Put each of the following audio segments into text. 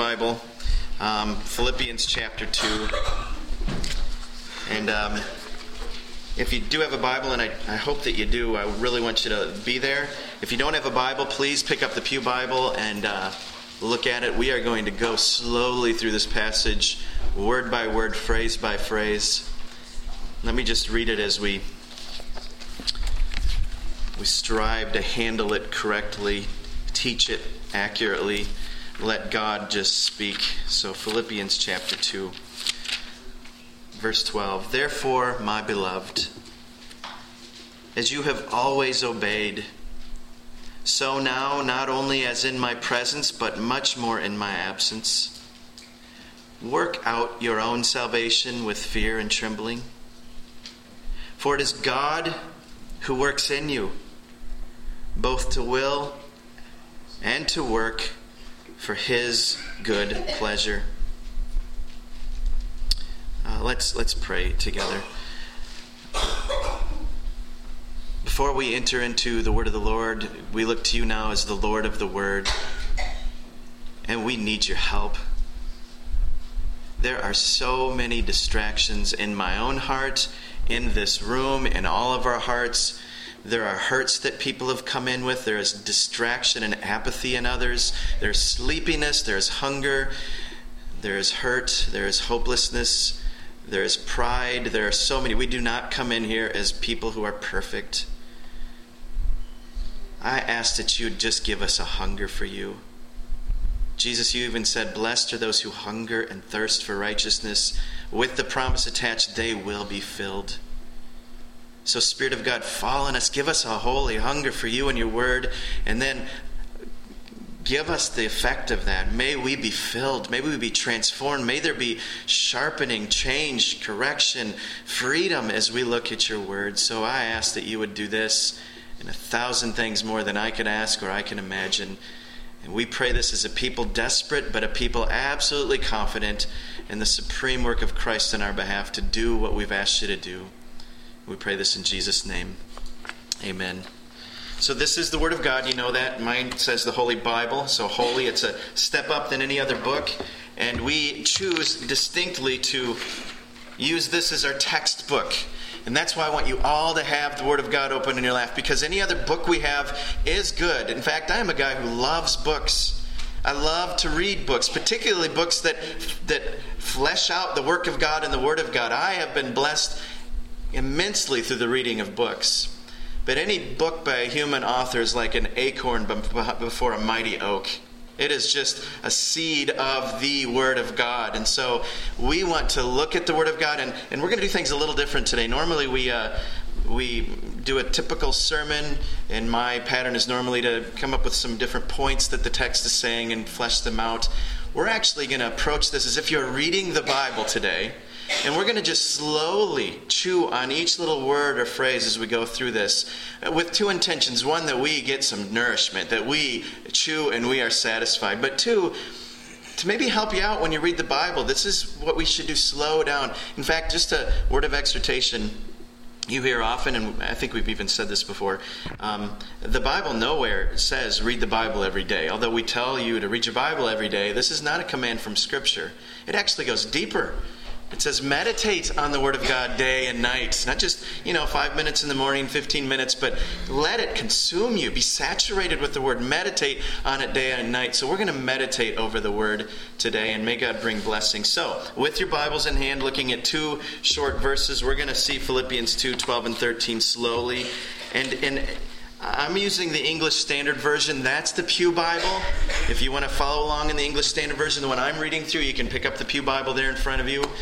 Bible, Philippians chapter 2. And if you do have a Bible, and I hope that you do, I really want you to be there. If you don't have a Bible, please pick up the Pew Bible and look at it. We are going to go slowly through this passage, word by word, phrase by phrase. Let me just read it as we strive to handle it correctly, teach it accurately, let God just speak. So Philippians chapter 2, verse 12. Therefore, my beloved, as you have always obeyed, so now, not only as in my presence, but much more in my absence, work out your own salvation with fear and trembling. For it is God who works in you, both to will and to work for His good pleasure. Let's pray together. Before we enter into the word of the Lord, we look to you now as the Lord of the word, and we need your help. There are so many distractions in my own heart, in this room, in all of our hearts. There are hurts that people have come in with. There is distraction and apathy in others. There's sleepiness. There's hunger. There is hurt. There is hopelessness. There is pride. There are so many. We do not come in here as people who are perfect. I ask that you would just give us a hunger for you. Jesus, you even said, blessed are those who hunger and thirst for righteousness. With the promise attached, they will be filled. So Spirit of God, fall on us. Give us a holy hunger for you and your word. And then give us the effect of that. May we be filled. May we be transformed. May there be sharpening, change, correction, freedom as we look at your word. So I ask that you would do this and 1,000 things more than I could ask or I can imagine. And we pray this as a people desperate, but a people absolutely confident in the supreme work of Christ on our behalf to do what we've asked you to do. We pray this in Jesus' name. Amen. So this is the Word of God. You know that. Mine says the Holy Bible. So holy, it's a step up than any other book. And we choose distinctly to use this as our textbook. And that's why I want you all to have the Word of God open in your lap, because any other book we have is good. In fact, I am a guy who loves books. I love to read books, particularly books that flesh out the work of God and the Word of God. I have been blessed immensely through the reading of books. But any book by a human author is like an acorn before a mighty oak. It is just a seed of the Word of God. And so we want to look at the Word of God, and we're going to do things a little different today. Normally we do a typical sermon, and my pattern is normally to come up with some different points that the text is saying and flesh them out. We're actually going to approach this as if you're reading the Bible today. And we're going to just slowly chew on each little word or phrase as we go through this with two intentions. One, that we get some nourishment, that we chew and we are satisfied. But two, to maybe help you out when you read the Bible. This is what we should do, slow down. In fact, just a word of exhortation. You hear often, and I think we've even said this before, the Bible nowhere says read the Bible every day. Although we tell you to read your Bible every day, this is not a command from Scripture. It actually goes deeper. It says meditate on the Word of God day and night. Not just, 5 minutes in the morning, 15 minutes, but let it consume you. Be saturated with the Word. Meditate on it day and night. So we're going to meditate over the Word today, and may God bring blessing. So, with your Bibles in hand, looking at two short verses, we're going to see Philippians 2, 12 and 13 slowly. And I'm using the English Standard Version. That's the Pew Bible. If you want to follow along in the English Standard Version, the one I'm reading through, you can pick up the Pew Bible there in front of you.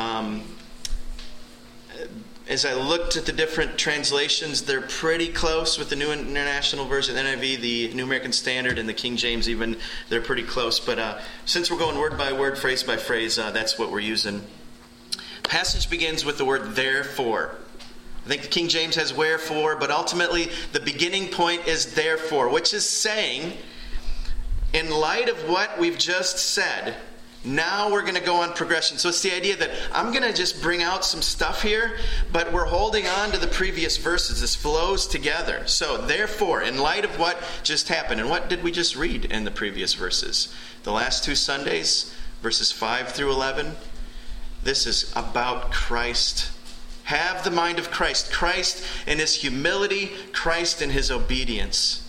As I looked at the different translations, they're pretty close with the New International Version, the NIV, the New American Standard, and the King James even. They're pretty close. But since we're going word by word, phrase by phrase, that's what we're using. The passage begins with the word therefore. I think the King James has wherefore, but ultimately the beginning point is therefore, which is saying, in light of what we've just said, Now we're going to go on progression. So it's the idea that I'm going to just bring out some stuff here, but we're holding on to the previous verses. This flows together. So therefore, in light of what just happened, and what did we just read in the previous verses? The last 2 Sundays, verses 5 through 11. This is about Christ. Have the mind of Christ. Christ in his humility, Christ in his obedience.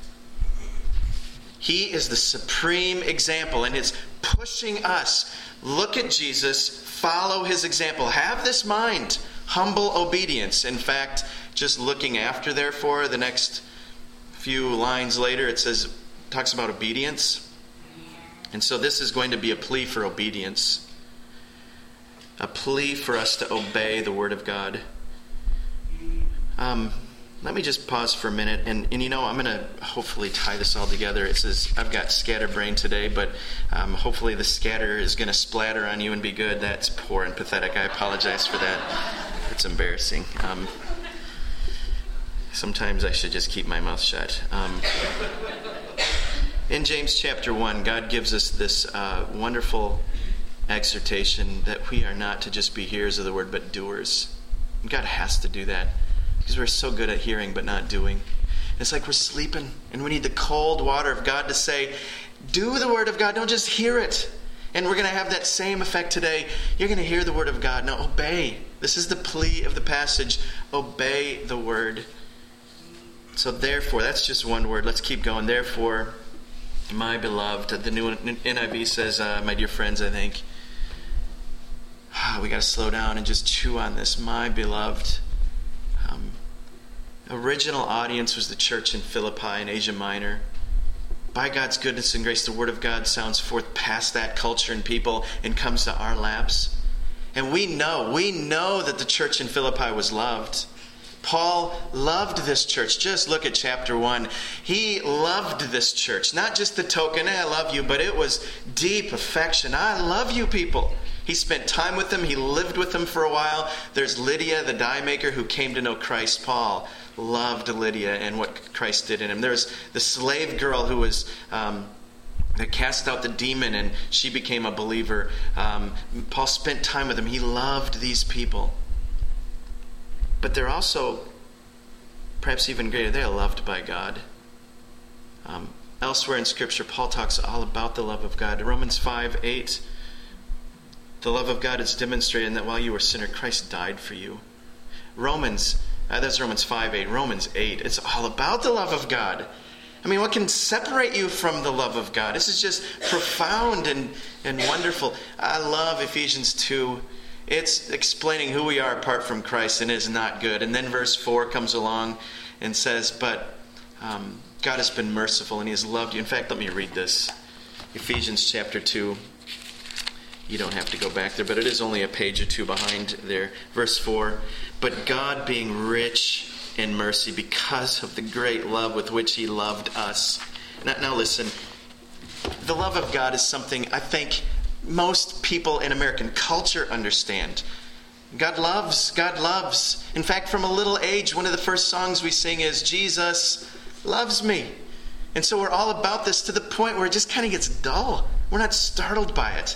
He is the supreme example, and it's pushing us. Look at Jesus, follow his example. Have this mind, humble obedience. In fact, just looking after, therefore, the next few lines later, it talks about obedience. And so this is going to be a plea for obedience. A plea for us to obey the Word of God. Let me just pause for a minute, and I'm going to hopefully tie this all together. It says, I've got scatterbrain today, but hopefully the scatter is going to splatter on you and be good. That's poor and pathetic. I apologize for that. It's embarrassing. Sometimes I should just keep my mouth shut. In James chapter 1, God gives us this wonderful exhortation that we are not to just be hearers of the word, but doers. And God has to do that, because we're so good at hearing but not doing. It's like we're sleeping, and we need the cold water of God to say, do the Word of God, don't just hear it. And we're going to have that same effect today. You're going to hear the Word of God. Now obey. This is the plea of the passage. Obey the Word. So therefore, that's just one word. Let's keep going. Therefore, my beloved, the new NIV says, my dear friends, I think, we got to slow down and just chew on this. My beloved. Original audience was the church in Philippi in Asia Minor. By God's goodness and grace, the Word of God sounds forth past that culture and people and comes to our laps. And we know that the church in Philippi was loved. Paul loved this church. Just look at chapter 1. He loved this church. Not just the token, I love you, but it was deep affection. I love you people. He spent time with them. He lived with them for a while. There's Lydia, the dye maker, who came to know Christ. Paul loved Lydia and what Christ did in him. There's the slave girl who was that cast out the demon, and she became a believer. Paul spent time with them. He loved these people. But they're also, perhaps even greater, they're loved by God. Elsewhere in Scripture, Paul talks all about the love of God. Romans 5:8, the love of God is demonstrated in that while you were a sinner, Christ died for you. That's Romans 5:8. Romans 8, it's all about the love of God. I mean, what can separate you from the love of God? This is just profound and wonderful. I love Ephesians 2. It's explaining who we are apart from Christ, and it is not good. And then verse 4 comes along and says, but God has been merciful and He has loved you. In fact, let me read this. Ephesians chapter 2. You don't have to go back there, but it is only a page or two behind there. Verse 4, but God being rich in mercy because of the great love with which He loved us. Now listen, the love of God is something I think most people in American culture understand. God loves. God loves. In fact, from a little age, one of the first songs we sing is, Jesus loves me. And so we're all about this to the point where it just kind of gets dull. We're not startled by it.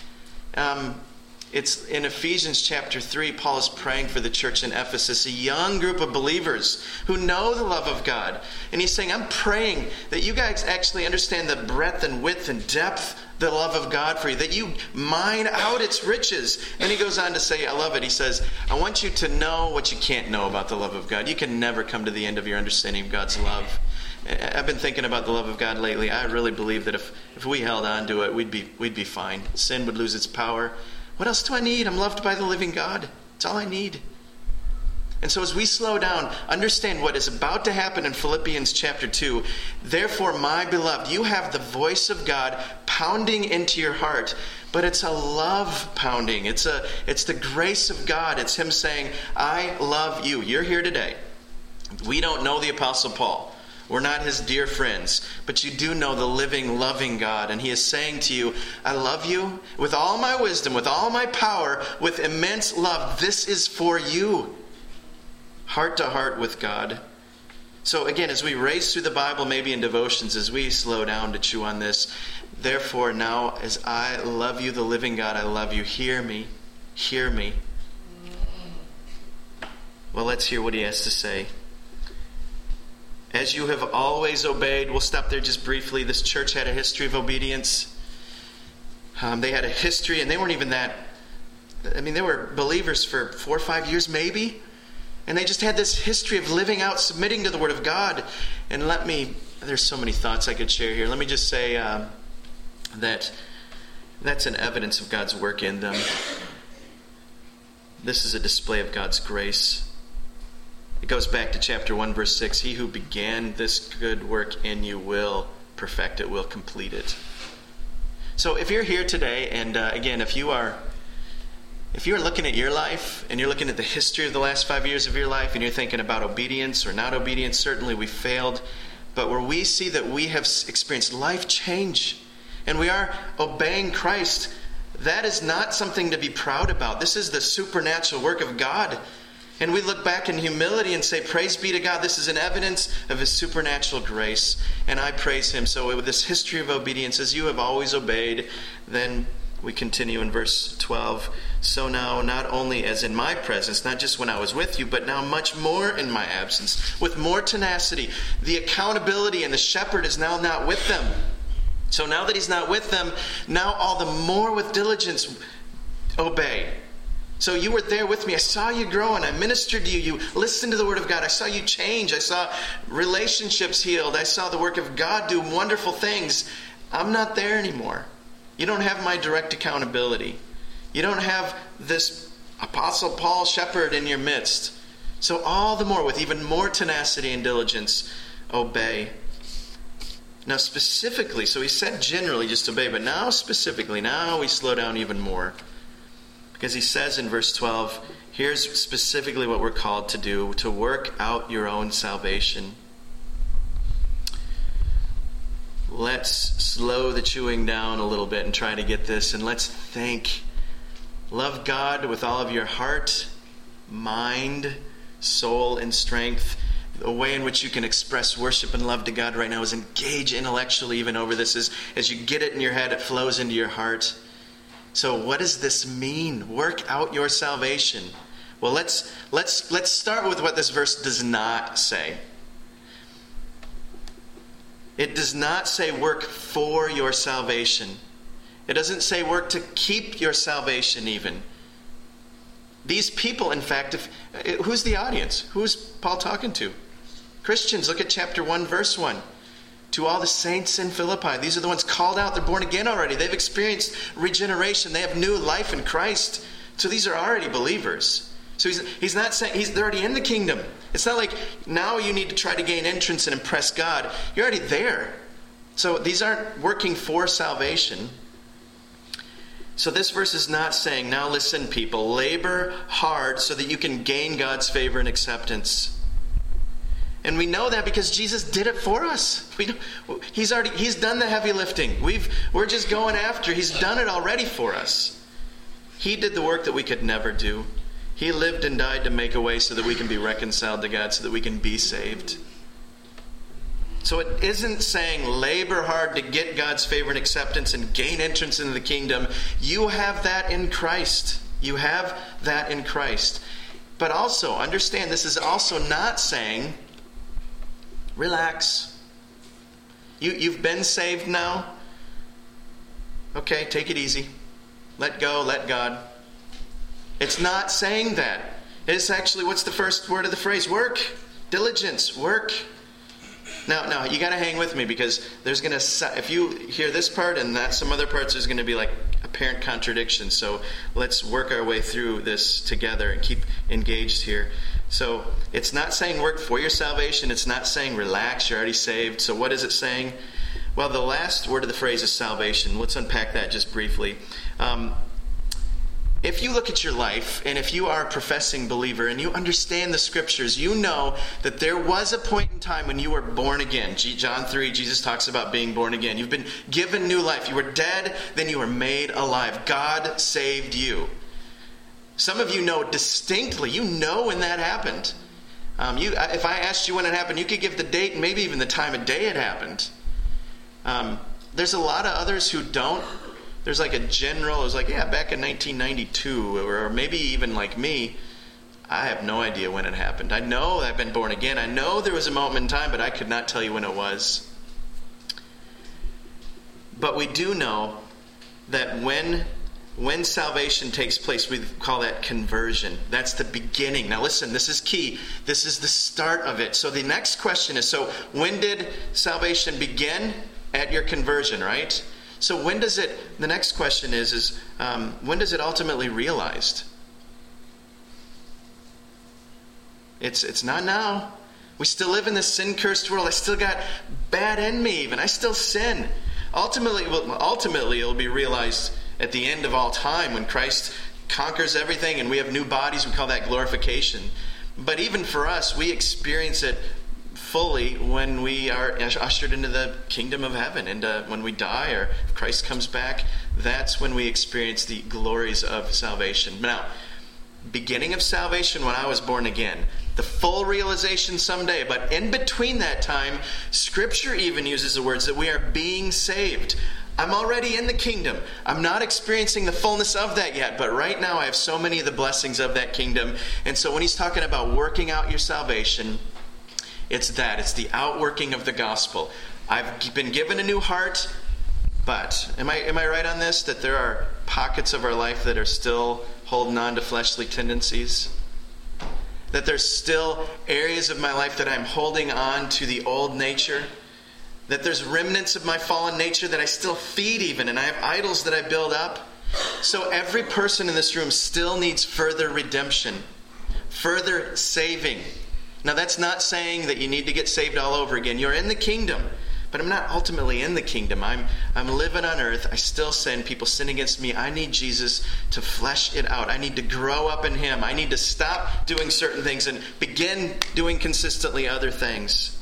It's in Ephesians chapter 3, Paul is praying for the church in Ephesus, a young group of believers who know the love of God. And he's saying, I'm praying that you guys actually understand the breadth and width and depth, the love of God for you, that you mine out its riches. And he goes on to say, I love it. He says, I want you to know what you can't know about the love of God. You can never come to the end of your understanding of God's love. I've been thinking about the love of God lately. I really believe that if we held on to it, we'd be fine. Sin would lose its power. What else do I need? I'm loved by the living God. It's all I need. And so as we slow down, understand what is about to happen in Philippians chapter 2. Therefore, my beloved, you have the voice of God pounding into your heart. But it's a love pounding. It's the grace of God. It's Him saying, I love you. You're here today. We don't know the Apostle Paul. We're not his dear friends, but you do know the living, loving God. And He is saying to you, I love you with all my wisdom, with all my power, with immense love. This is for you. Heart to heart with God. So again, as we race through the Bible, maybe in devotions, as we slow down to chew on this, therefore now as I love you, the living God, I love you, hear me, hear me. Well, let's hear what he has to say. As you have always obeyed, we'll stop there just briefly. This church had a history of obedience. They had a history, and they weren't even that, they were believers for 4 or 5 years maybe. And they just had this history of living out, submitting to the Word of God. And there's so many thoughts I could share here. Let me just say that that's an evidence of God's work in them. This is a display of God's grace. It goes back to chapter 1, verse 6. He who began this good work in you will perfect it, will complete it. So if you're here today, and again, if you're looking at your life, and you're looking at the history of the last 5 years of your life, and you're thinking about obedience or not obedience, certainly we failed. But where we see that we have experienced life change, and we are obeying Christ, that is not something to be proud about. This is the supernatural work of God. And we look back in humility and say, praise be to God. This is an evidence of His supernatural grace. And I praise Him. So with this history of obedience, as you have always obeyed, then we continue in verse 12. So now, not only as in my presence, not just when I was with you, but now much more in my absence, with more tenacity. The accountability and the shepherd is now not with them. So now that He's not with them, now all the more with diligence obey. So you were there with me. I saw you grow and I ministered to you. You listened to the Word of God. I saw you change. I saw relationships healed. I saw the work of God do wonderful things. I'm not there anymore. You don't have my direct accountability. You don't have this Apostle Paul shepherd in your midst. So all the more, with even more tenacity and diligence, obey. Now specifically, so he said generally just obey, but now specifically, now we slow down even more. Because he says in verse 12, here's specifically what we're called to do, to work out your own salvation. Let's slow the chewing down a little bit and try to get this, and let's think. Love God with all of your heart, mind, soul, and strength. The way in which you can express worship and love to God right now is engage intellectually even over this. As you get it in your head, it flows into your heart. So what does this mean? Work out your salvation. Well, let's start with what this verse does not say. It does not say work for your salvation. It doesn't say work to keep your salvation even. These people, in fact, who's the audience? Who's Paul talking to? Christians. Look at chapter 1, verse 1. To all the saints in Philippi. These are the ones called out. They're born again already. They've experienced regeneration. They have new life in Christ. So these are already believers. So he's not saying, they're already in the kingdom. It's not like now you need to try to gain entrance and impress God. You're already there. So these aren't working for salvation. So this verse is not saying, now listen people, labor hard so that you can gain God's favor and acceptance. And we know that because Jesus did it for us. He's done the heavy lifting. We're just going after. He's done it already for us. He did the work that we could never do. He lived and died to make a way so that we can be reconciled to God, so that we can be saved. So it isn't saying labor hard to get God's favor and acceptance and gain entrance into the kingdom. You have that in Christ. You have that in Christ. But also, understand, this is also not saying, relax. You've been saved now. Okay, take it easy. Let go, let God. It's not saying that. It's actually, what's the first word of the phrase? Work. Diligence. Work. Now, you got to hang with me, because there's going to, if you hear this part and that some other parts, there's going to be like apparent contradiction. So let's work our way through this together and keep engaged here. So it's not saying work for your salvation. It's not saying relax, you're already saved. So what is it saying? Well, the last word of the phrase is salvation. Let's unpack that just briefly. If you look at your life, and if you are a professing believer and you understand the Scriptures, you know that there was a point in time when you were born again. John 3, Jesus talks about being born again. You've been given new life. You were dead, then you were made alive. God saved you. Some of you know distinctly, you know when that happened. If I asked you when it happened, you could give the date and maybe even the time of day it happened. There's a lot of others who don't. There's like a general, it was like, yeah, back in 1992, or maybe even like me, I have no idea when it happened. I know I've been born again. I know there was a moment in time, but I could not tell you when it was. But we do know that when salvation takes place, we call that conversion. That's the beginning. Now listen, this is key. This is the start of it. So the next question is, so when did salvation begin? At your conversion, right? So when does it, the next question is when does it ultimately realized? It's not now. We still live in this sin-cursed world. I still got bad in me even. I still sin. Ultimately it'll be realized at the end of all time when Christ conquers everything and we have new bodies. We call that glorification. But even for us, we experience it fully when we are ushered into the kingdom of heaven, and when we die or if Christ comes back, that's when we experience the glories of salvation. Now, beginning of salvation when I was born again, the full realization someday, but in between that time, Scripture even uses the words that we are being saved. I'm already in the kingdom. I'm not experiencing the fullness of that yet, but right now I have so many of the blessings of that kingdom. And so when he's talking about working out your salvation, it's the outworking of the gospel. I've been given a new heart, but am I right on this? That there are pockets of our life that are still holding on to fleshly tendencies? That there's still areas of my life that I'm holding on to the old nature? That there's remnants of my fallen nature that I still feed even, and I have idols that I build up? So every person in this room still needs further redemption, further saving. Now that's not saying that you need to get saved all over again. You're in the kingdom, but I'm not ultimately in the kingdom. I'm living on earth. I still sin. People sin against me. I need Jesus to flesh it out. I need to grow up in Him. I need to stop doing certain things and begin doing consistently other things.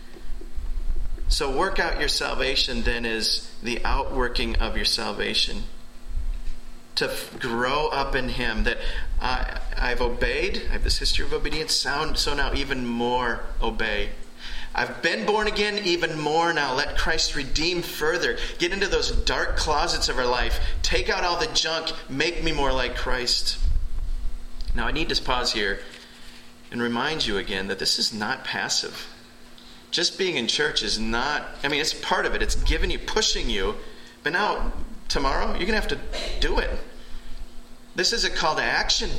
So work out your salvation then is the outworking of your salvation. To grow up in Him, that I've obeyed. I have this history of obedience. So now even more obey. I've been born again, even more now. Let Christ redeem further. Get into those dark closets of our life. Take out all the junk. Make me more like Christ. Now I need to pause here and remind you again that this is not passive. Just being in church is not, it's part of it. It's giving you, pushing you. But now, tomorrow, you're going to have to do it. This is a call to action.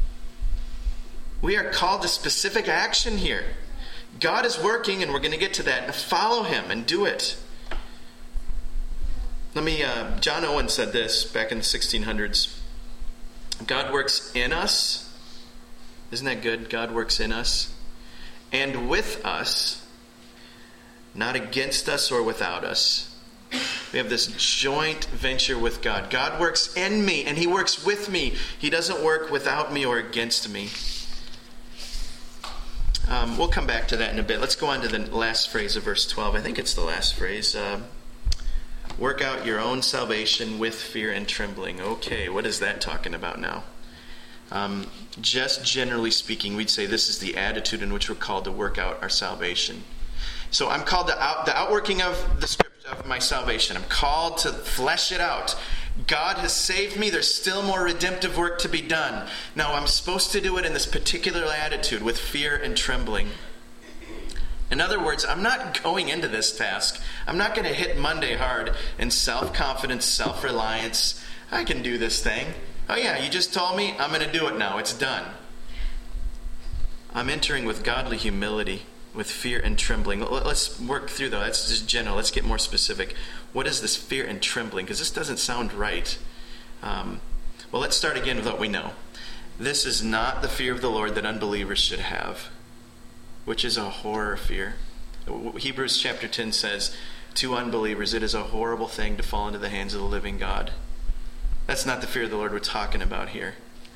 We are called to specific action here. God is working, and we're going to get to that. Now follow Him and do it. John Owen said this back in the 1600s. God works in us. Isn't that good? God works in us. And with us, not against us or without us. We have this joint venture with God. God works in me, and He works with me. He doesn't work without me or against me. We'll come back to that in a bit. Let's go on to the last phrase of verse 12. I think it's the last phrase. Work out your own salvation with fear and trembling. Okay, what is that talking about now? Just generally speaking, we'd say this is the attitude in which we're called to work out our salvation. So I'm called to the outworking of the script of my salvation. I'm called to flesh it out. God has saved me. There's still more redemptive work to be done. Now, I'm supposed to do it in this particular attitude with fear and trembling. In other words, I'm not going into this task. I'm not going to hit Monday hard in self-confidence, self-reliance. I can do this thing. Oh yeah, you just told me, I'm going to do it now. It's done. I'm entering with godly humility, with fear and trembling. Let's work through though. That's just general. Let's get more specific. What is this fear and trembling? Because this doesn't sound right. Well, let's start again with what we know. This is not the fear of the Lord that unbelievers should have, which is a horror fear. Hebrews chapter 10 says, to unbelievers, it is a horrible thing to fall into the hands of the living God. That's not the fear of the Lord we're talking about here.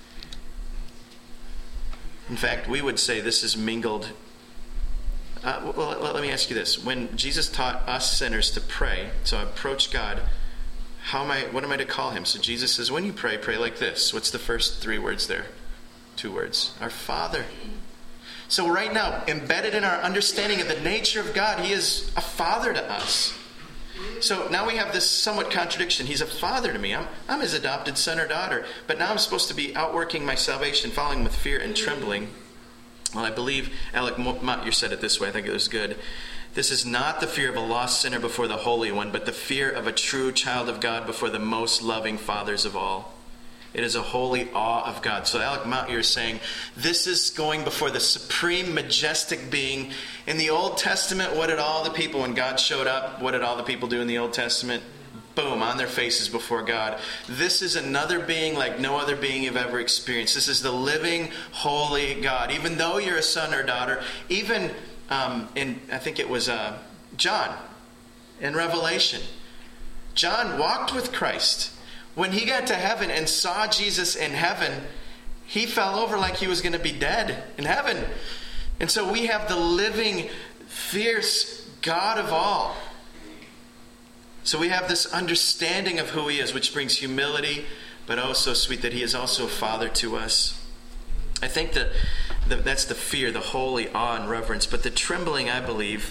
In fact, we would say this is mingled. Let me ask you this. When Jesus taught us sinners to pray, so I approach God, what am I to call Him? So Jesus says, when you pray, pray like this. What's the first 3 words there? 2 words. Our Father. So right now, embedded in our understanding of the nature of God, he is a father to us. So now we have this somewhat contradiction. He's a father to me. I'm his adopted son or daughter. But now I'm supposed to be outworking my salvation, following with fear and trembling. Well, I believe Alec Motyer said it this way. I think it was good. This is not the fear of a lost sinner before the Holy One, but the fear of a true child of God before the most loving fathers of all. It is a holy awe of God. So Alec Motyer is saying, this is going before the supreme, majestic being. In the Old Testament, what did all the people, when God showed up, what did all the people do in the Old Testament? Boom, on their faces before God. This is another being like no other being you've ever experienced. This is the living, holy God. Even though you're a son or daughter, even I think it was John in Revelation. John walked with Christ. When he got to heaven and saw Jesus in heaven, he fell over like he was going to be dead in heaven. And so we have the living, fierce God of all. So we have this understanding of who he is, which brings humility, but oh, so sweet that he is also a father to us. I think that that's the fear, the holy awe and reverence. But the trembling, I believe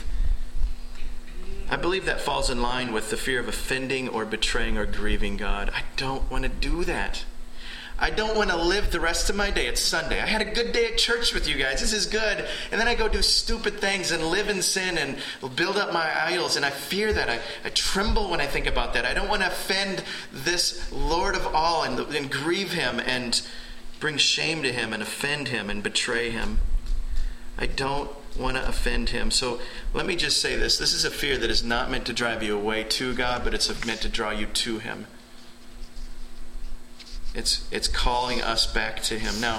that falls in line with the fear of offending or betraying or grieving God. I don't want to do that. I don't want to live the rest of my day. It's Sunday. I had a good day at church with you guys. This is good. And then I go do stupid things and live in sin and build up my idols. And I fear that. I tremble when I think about that. I don't want to offend this Lord of all and grieve him and bring shame to him and offend him and betray him. I don't want to offend him. So let me just say this. This is a fear that is not meant to drive you away to God, but it's meant to draw you to him. It's calling us back to him. Now,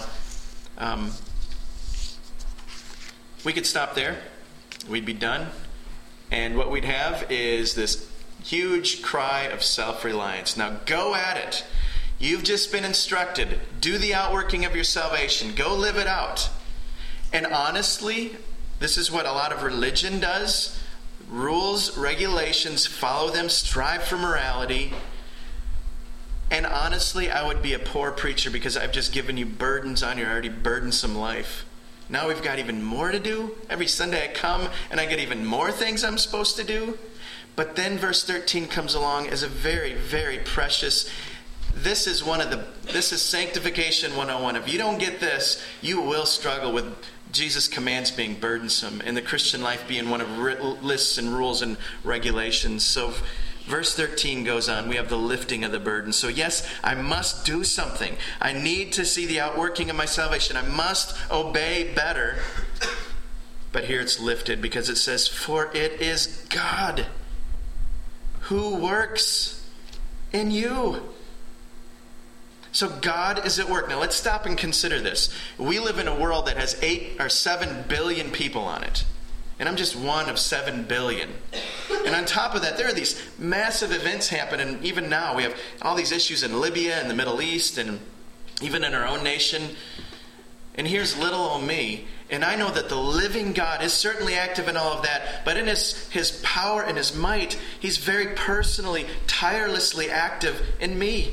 we could stop there. We'd be done. And what we'd have is this huge cry of self-reliance. Now go at it. You've just been instructed. Do the outworking of your salvation. Go live it out. And honestly, this is what a lot of religion does. Rules, regulations, follow them, strive for morality. And honestly, I would be a poor preacher because I've just given you burdens on your already burdensome life. Now we've got even more to do. Every Sunday I come and I get even more things I'm supposed to do. But then verse 13 comes along as a very, very precious. This is sanctification 101. If you don't get this, you will struggle with Jesus' commands being burdensome and the Christian life being one of lists and rules and regulations. So verse 13 goes on. We have the lifting of the burden. So yes, I must do something. I need to see the outworking of my salvation. I must obey better. But here it's lifted because it says, for it is God who works in you. So God is at work. Now let's stop and consider this. We live in a world that has 8 or 7 billion people on it. And I'm just one of 7 billion. And on top of that, there are these massive events happening. Even now, we have all these issues in Libya and the Middle East and even in our own nation. And here's little old me. And I know that the living God is certainly active in all of that. But in his power and his might, he's very personally, tirelessly active in me.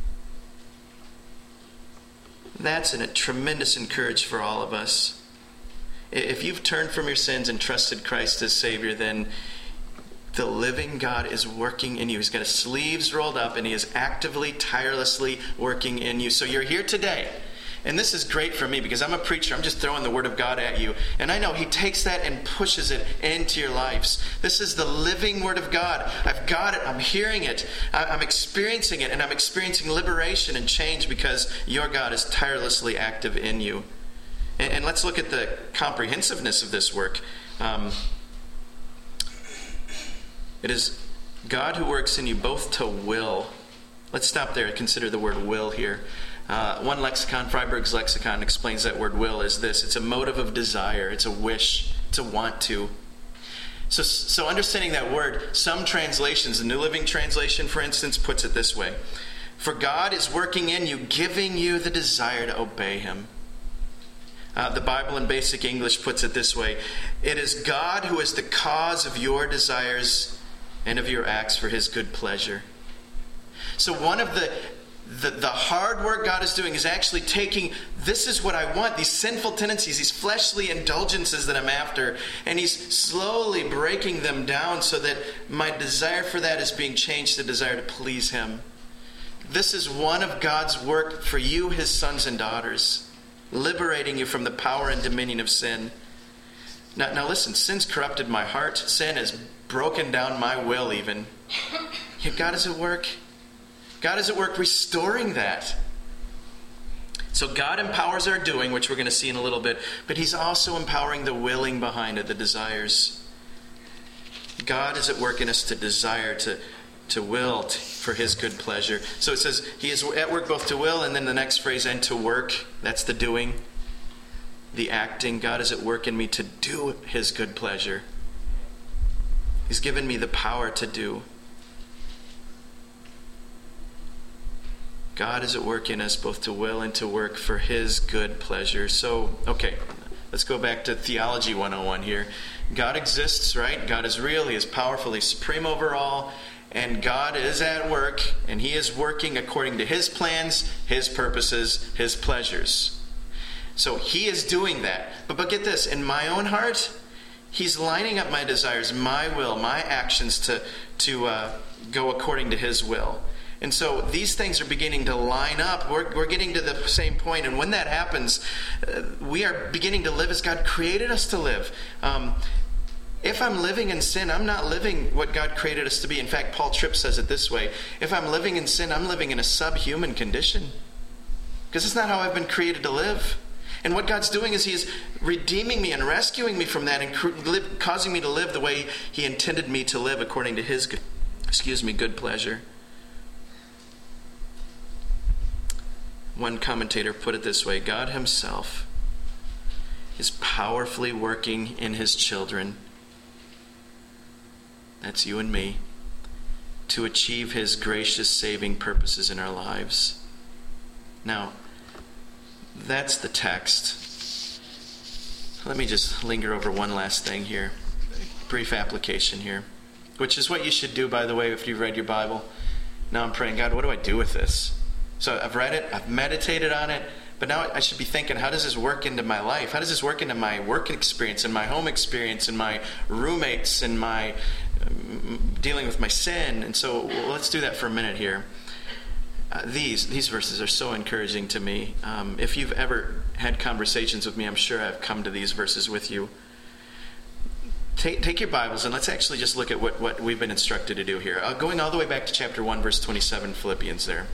That's a tremendous encouragement for all of us. If you've turned from your sins and trusted Christ as Savior, then the living God is working in you. He's got his sleeves rolled up and he is actively, tirelessly working in you. So you're here today. And this is great for me because I'm a preacher. I'm just throwing the Word of God at you. And I know he takes that and pushes it into your lives. This is the living Word of God. I've got it. I'm hearing it. I'm experiencing it. And I'm experiencing liberation and change because your God is tirelessly active in you. And let's look at the comprehensiveness of this work. It is God who works in you both to will. Let's stop there and consider the word will here. One lexicon, Freiberg's lexicon, explains that word will as this. It's a motive of desire. It's a wish. It's a want to. So understanding that word, some translations, the New Living Translation, for instance, puts it this way. For God is working in you, giving you the desire to obey him. The Bible in Basic English puts it this way. It is God who is the cause of your desires and of your acts for his good pleasure. So one of the the hard work God is doing is actually taking, this is what I want, these sinful tendencies, these fleshly indulgences that I'm after, and He's slowly breaking them down so that my desire for that is being changed to desire to please Him. This is one of God's work for you, His sons and daughters, liberating you from the power and dominion of sin. Now listen, sin's corrupted my heart. Sin has broken down my will even. Yet God is at work. God is at work restoring that. So God empowers our doing, which we're going to see in a little bit, but He's also empowering the willing behind it, the desires. God is at work in us to desire, to will for His good pleasure. So it says He is at work both to will, and then the next phrase, and to work. That's the doing, the acting. God is at work in me to do His good pleasure. He's given me the power to do. God is at work in us both to will and to work for His good pleasure. So, okay, let's go back to Theology 101 here. God exists, right? God is real. He is powerful. He's supreme over all. And God is at work, and He is working according to His plans, His purposes, His pleasures. So He is doing that. But get this, in my own heart, He's lining up my desires, my will, my actions to go according to His will. And so these things are beginning to line up. We're getting to the same point. And when that happens, we are beginning to live as God created us to live. If I'm living in sin, I'm not living what God created us to be. In fact, Paul Tripp says it this way. If I'm living in sin, I'm living in a subhuman condition. Because it's not how I've been created to live. And what God's doing is He is redeeming me and rescuing me from that and causing me to live the way He intended me to live according to His good pleasure. One commentator put it this way: God Himself is powerfully working in His children, that's you and me, to achieve His gracious saving purposes in our lives. Now, that's the text. Let me just linger over one last thing here. Brief application here, which is what you should do, by the way, if you've read your Bible. Now I'm praying, God, what do I do with this? So I've read it, I've meditated on it, but now I should be thinking, how does this work into my life? How does this work into my work experience, and my home experience, and my roommates, and my dealing with my sin? And so let's do that for a minute here. These verses are so encouraging to me. If you've ever had conversations with me, I'm sure I've come to these verses with you. Take your Bibles and let's actually just look at what we've been instructed to do here. Going all the way back to chapter 1, verse 27, Philippians there.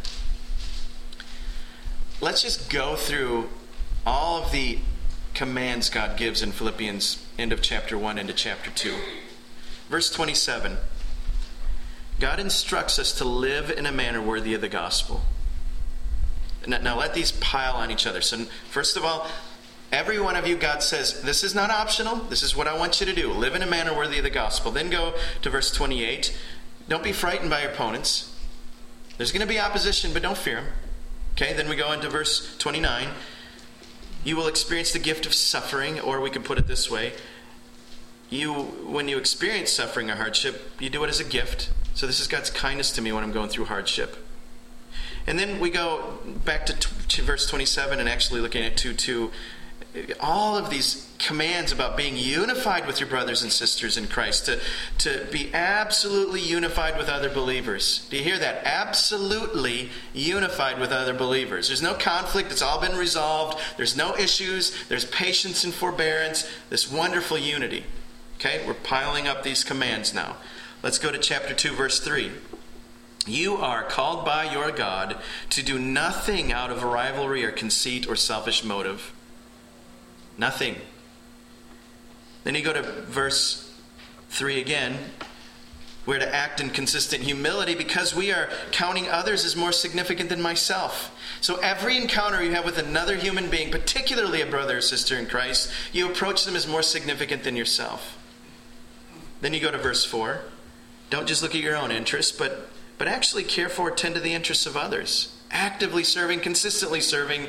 Let's just go through all of the commands God gives in Philippians, end of chapter 1 into chapter 2. Verse 27. God instructs us to live in a manner worthy of the gospel. Now let these pile on each other. So first of all, every one of you, God says, this is not optional. This is what I want you to do. Live in a manner worthy of the gospel. Then go to verse 28. Don't be frightened by your opponents. There's going to be opposition, but don't fear them. Okay, then we go into verse 29. You will experience the gift of suffering, or we could put it this way. When you experience suffering or hardship, you do it as a gift. So this is God's kindness to me when I'm going through hardship. And then we go back to verse 27 and actually looking at 2:2. All of these commands about being unified with your brothers and sisters in Christ, to be absolutely unified with other believers. Do you hear that? Absolutely unified with other believers. There's no conflict. It's all been resolved. There's no issues. There's patience and forbearance. This wonderful unity. Okay, we're piling up these commands now. Let's go to chapter 2, verse 3. You are called by your God to do nothing out of rivalry or conceit or selfish motive. Nothing. Then you go to verse 3 again. We're to act in consistent humility because we are counting others as more significant than myself. So every encounter you have with another human being, particularly a brother or sister in Christ, you approach them as more significant than yourself. Then you go to verse 4. Don't just look at your own interests, but actually care for, tend to the interests of others. Actively serving, consistently serving.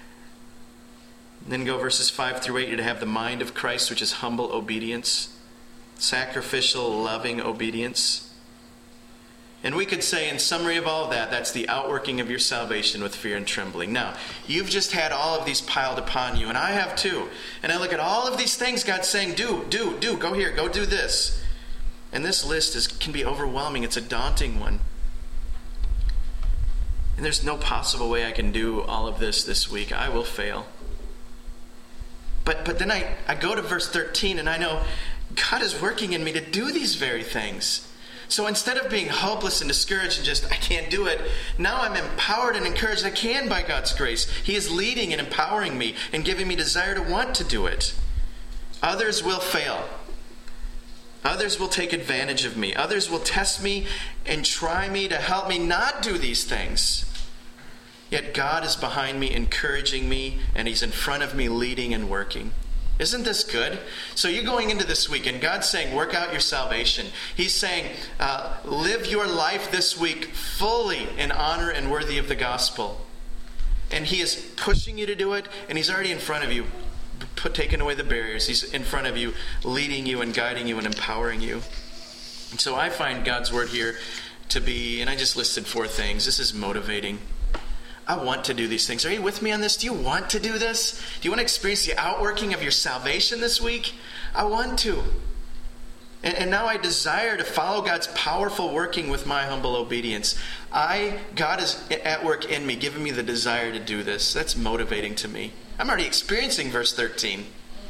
Then go verses 5 through 8. You're to have the mind of Christ, which is humble obedience, sacrificial, loving obedience. And we could say, in summary of all of that, that's the outworking of your salvation with fear and trembling. Now, you've just had all of these piled upon you, and I have too. And I look at all of these things God's saying, do, go here, go do this. And this list can be overwhelming. It's a daunting one. And there's no possible way I can do all of this week. I will fail. But then I go to verse 13, and I know God is working in me to do these very things. So instead of being hopeless and discouraged and just, I can't do it, now I'm empowered and encouraged I can by God's grace. He is leading and empowering me and giving me desire to want to do it. Others will fail. Others will take advantage of me. Others will test me and try me to help me not do these things. Yet God is behind me, encouraging me, and He's in front of me, leading and working. Isn't this good? So you're going into this week, and God's saying, work out your salvation. He's saying, live your life this week fully in honor and worthy of the gospel. And He is pushing you to do it, and He's already in front of you, taking away the barriers. He's in front of you, leading you and guiding you and empowering you. And so I find God's word here to be, and I just listed 4 things. This is motivating. I want to do these things. Are you with me on this? Do you want to do this? Do you want to experience the outworking of your salvation this week? I want to. And now I desire to follow God's powerful working with my humble obedience. God is at work in me, giving me the desire to do this. That's motivating to me. I'm already experiencing verse 13.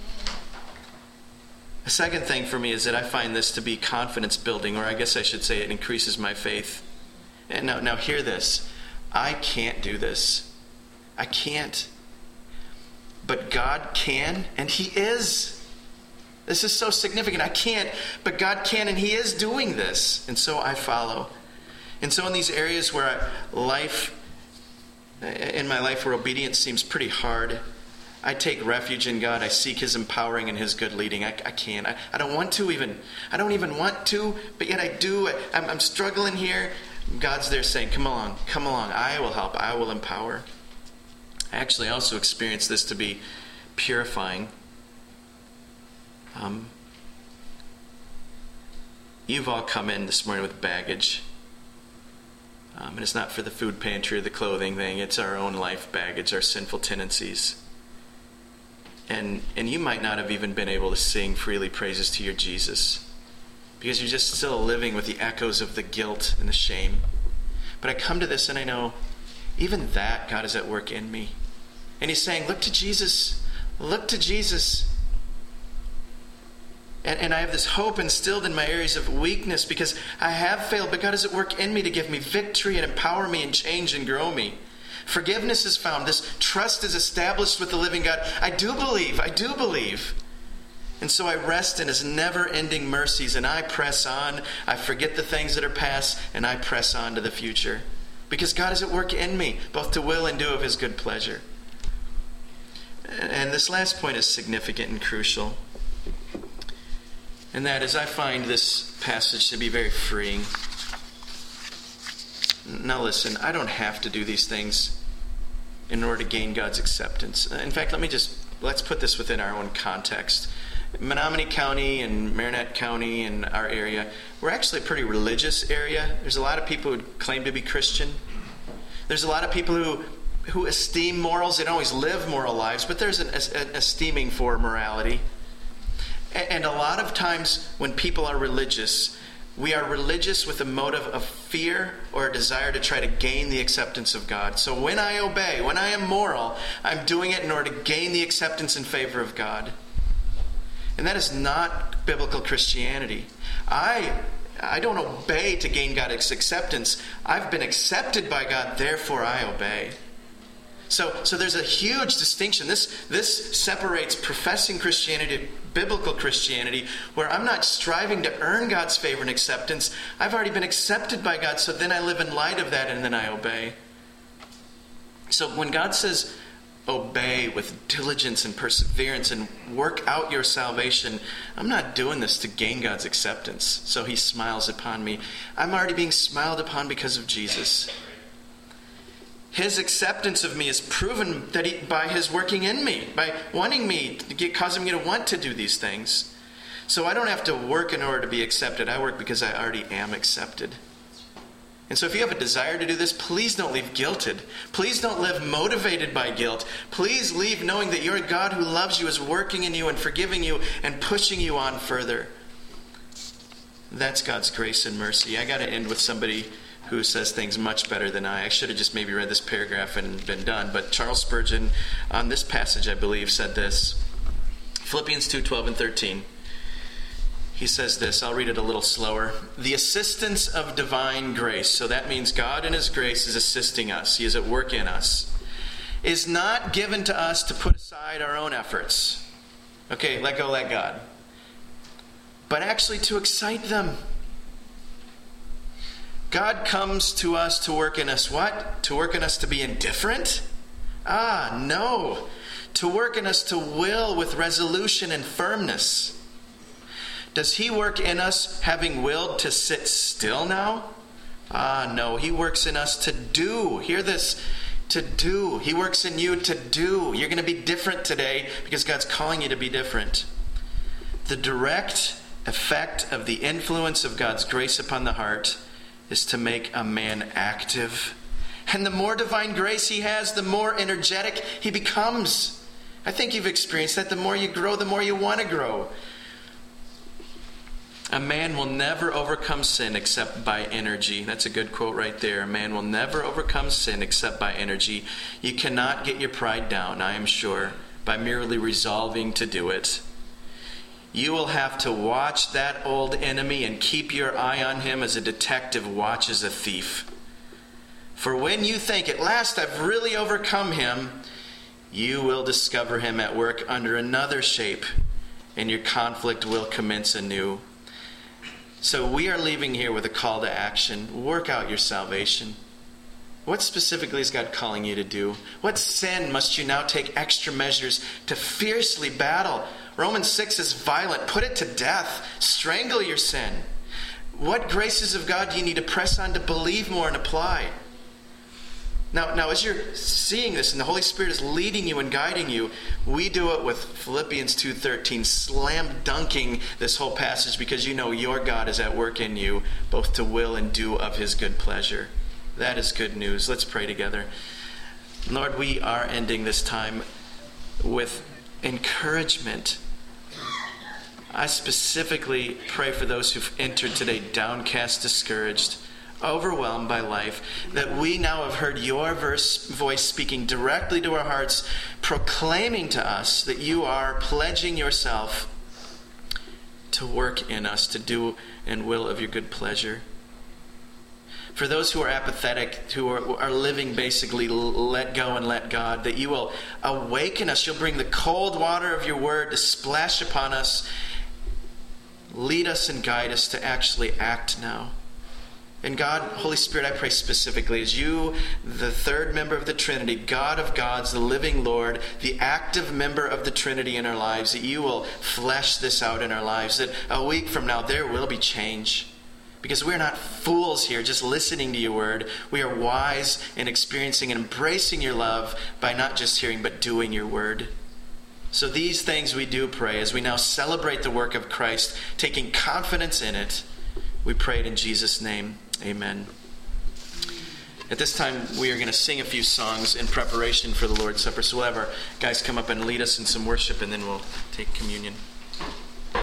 The second thing for me is that I find this to be confidence building, or I guess I should say it increases my faith. And now hear this. I can't do this. I can't. But God can, and He is. This is so significant. I can't, but God can, and He is doing this. And so I follow. And so in these areas where in my life where obedience seems pretty hard, I take refuge in God. I seek His empowering and His good leading. I can't. I don't want to even. I don't even want to, but yet I do. I'm struggling here. God's there saying, come along. I will help. I will empower. I actually also experience this to be purifying. You've all come in this morning with baggage. And it's not for the food pantry or the clothing thing. It's our own life baggage, our sinful tendencies. And you might not have even been able to sing freely praises to your Jesus, because you're just still living with the echoes of the guilt and the shame. But I come to this and I know, even that, God is at work in me. And He's saying, look to Jesus. Look to Jesus. And I have this hope instilled in my areas of weakness because I have failed, but God is at work in me to give me victory and empower me and change and grow me. Forgiveness is found. This trust is established with the living God. I do believe. And so I rest in His never-ending mercies, and I press on. I forget the things that are past, and I press on to the future. Because God is at work in me, both to will and do of His good pleasure. And this last point is significant and crucial. And that is, I find this passage to be very freeing. Now listen, I don't have to do these things in order to gain God's acceptance. In fact, let's put this within our own context. Menominee County and Marinette County and our area, we're actually a pretty religious area. There's a lot of people who claim to be Christian. There's a lot of people who esteem morals. They don't always live moral lives, but there's an esteeming for morality. And a lot of times when people are religious, we are religious with a motive of fear or a desire to try to gain the acceptance of God. So when I obey, when I am moral, I'm doing it in order to gain the acceptance and favor of God. And that is not biblical Christianity. I don't obey to gain God's acceptance. I've been accepted by God, therefore I obey. So there's a huge distinction. This separates professing Christianity, biblical Christianity, where I'm not striving to earn God's favor and acceptance. I've already been accepted by God, so then I live in light of that and then I obey. So when God says, obey with diligence and perseverance and work out your salvation, I'm not doing this to gain God's acceptance. So He smiles upon me. I'm already being smiled upon because of Jesus. His acceptance of me is proven by His working in me, by wanting me, causing me to want to do these things. So I don't have to work in order to be accepted. I work because I already am accepted. And so if you have a desire to do this, please don't leave guilted. Please don't live motivated by guilt. Please leave knowing that your God who loves you is working in you and forgiving you and pushing you on further. That's God's grace and mercy. I got to end with somebody who says things much better than I. I should have just maybe read this paragraph and been done. But Charles Spurgeon, on this passage, I believe, said this. Philippians 2:12 and 13. He says this. I'll read it a little slower. The assistance of divine grace, so that means God in His grace is assisting us. He is at work in us, is not given to us to put aside our own efforts. Okay, let go, let God. But actually to excite them. God comes to us to work in us what? To work in us to be indifferent? No. To work in us to will with resolution and firmness. Does He work in us having willed to sit still now? No. He works in us to do. Hear this. To do. He works in you to do. You're going to be different today because God's calling you to be different. The direct effect of the influence of God's grace upon the heart is to make a man active. And the more divine grace he has, the more energetic he becomes. I think you've experienced that. The more you grow, the more you want to grow. A man will never overcome sin except by energy. That's a good quote right there. A man will never overcome sin except by energy. You cannot get your pride down, I am sure, by merely resolving to do it. You will have to watch that old enemy and keep your eye on him as a detective watches a thief. For when you think, at last I've really overcome him, you will discover him at work under another shape, and your conflict will commence anew. So we are leaving here with a call to action. Work out your salvation. What specifically is God calling you to do? What sin must you now take extra measures to fiercely battle? Romans 6 is violent. Put it to death. Strangle your sin. What graces of God do you need to press on to believe more and apply? Now, as you're seeing this and the Holy Spirit is leading you and guiding you, we do it with Philippians 2:13, slam dunking this whole passage because you know your God is at work in you, both to will and do of His good pleasure. That is good news. Let's pray together. Lord, we are ending this time with encouragement. I specifically pray for those who've entered today downcast, discouraged, overwhelmed by life, that we now have heard your voice speaking directly to our hearts, proclaiming to us that you are pledging yourself to work in us, to do and will of your good pleasure. For those who are apathetic, who are living basically let go and let God, that you will awaken us. You'll bring the cold water of your word to splash upon us, lead us and guide us to actually act now. And God, Holy Spirit, I pray specifically as you, the third member of the Trinity, God of gods, the living Lord, the active member of the Trinity in our lives, that you will flesh this out in our lives, that a week from now there will be change. Because we're not fools here just listening to your word. We are wise in experiencing and embracing your love by not just hearing but doing your word. So these things we do pray as we now celebrate the work of Christ, taking confidence in it. We pray it in Jesus' name. Amen. At this time, we are going to sing a few songs in preparation for the Lord's Supper. So we'll have our guys come up and lead us in some worship, and then we'll take communion.